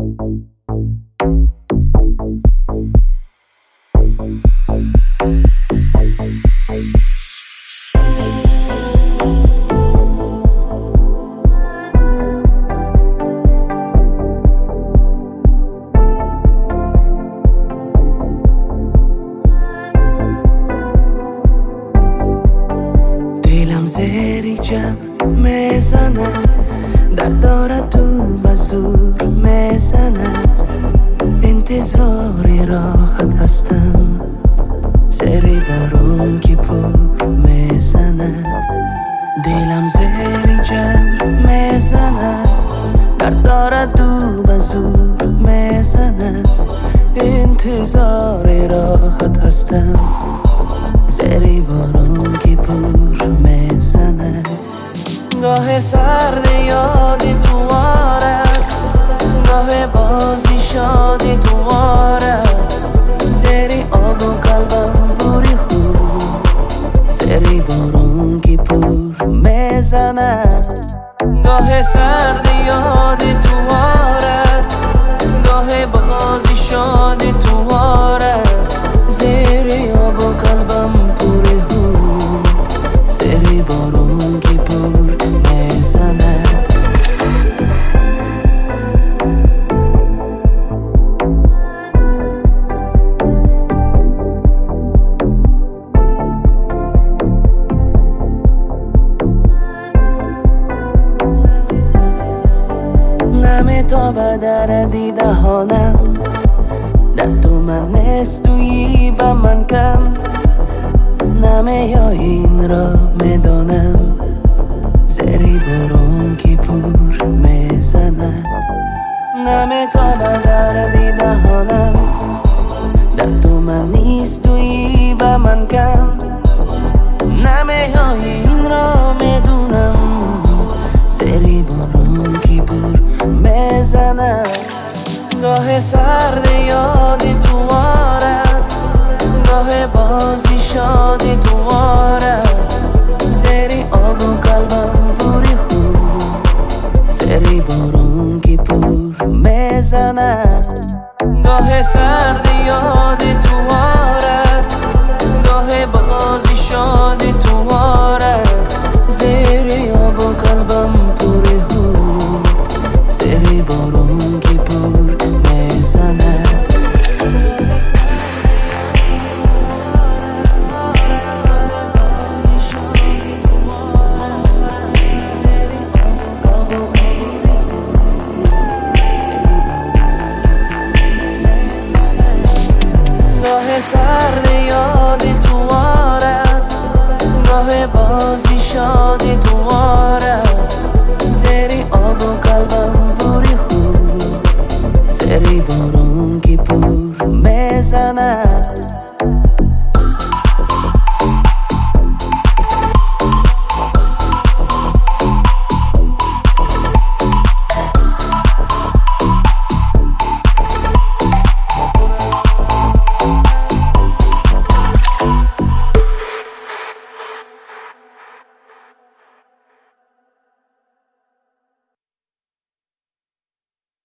دلم زیری جمع میزند، درد دارد تو بزور میزند. انتظاری راحت هستم، زیری بارون که پر میزند. دلم زیری جمع میزند، درد دارد تو بزور میزند. انتظاری راحت هستم، زیری بارون که پر میزند. گاه سرد یادی تو آرد، گاه بازی شادی تو آرد. زیری آب و قلبم پوری خوب، زیری بارون که پر میزند. گاه سرد یادی تو آرد، گاه بازی شادی تو آرد. زیری آب و قلبم پوری خوب، زیری بارون که پر میزند. نمیتابه در دیدهانم، در تو من نیست تویی با من کم. نمیای این را میدانم، زیری بارون که پر میزند. نمیتابه در دیدهانم، در تو من نیست تویی با من کم. نمیای این را میدونم، زیری بارون که پر میزند. گاه سرد یادی تو آرد، گاه بازی شادی تو آرد. زیری آب و قلبم پوری خوب، زیری بارون که پر میزند. گاه سرد